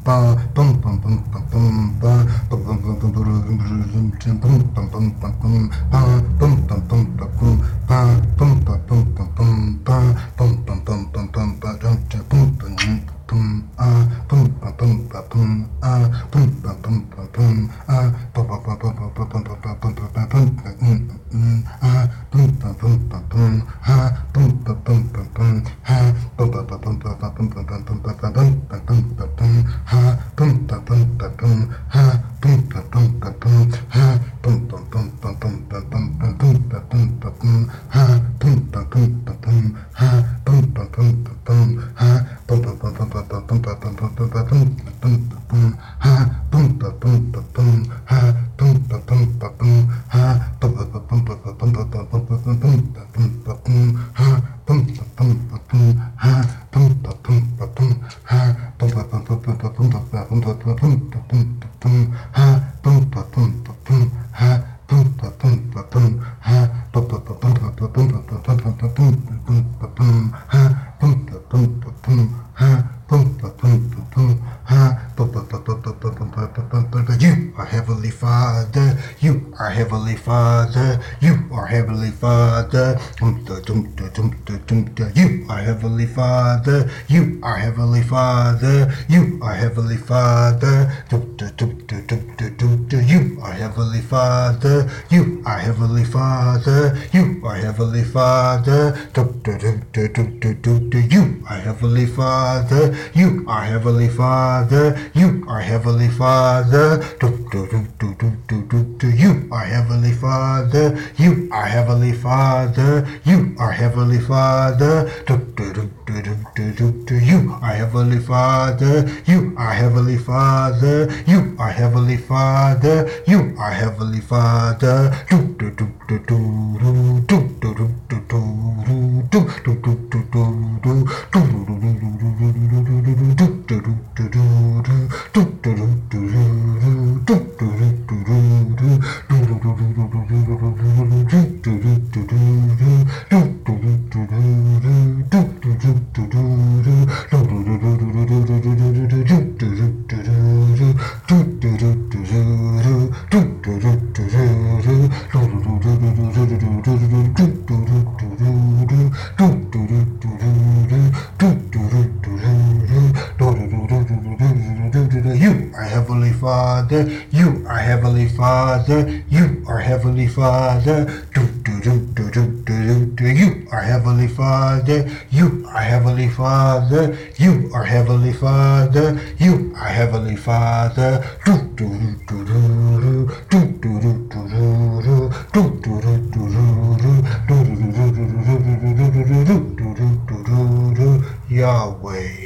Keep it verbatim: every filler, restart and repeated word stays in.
Heavenly Father, you are Heavenly Father, you are Heavenly Father, you are Heavenly Father, you are Heavenly Father, you are Heavenly Father, you are Heavenly Father, you are Heavenly Father, you are Heavenly Father, you are Heavenly Father, you are Heavenly Father, you are Heavenly Father, you are Heavenly Father, you are Heavenly Father, you are Heavenly Father, you are Heavenly Father, you are Heavenly Father, you are Heavenly Father, you are Heavenly Father, You are Heavenly Father, you are Heavenly Father, you are Heavenly Father, you are Heavenly Father, you are Heavenly Father, you are Heavenly Father, you are Heavenly Father, Yahweh.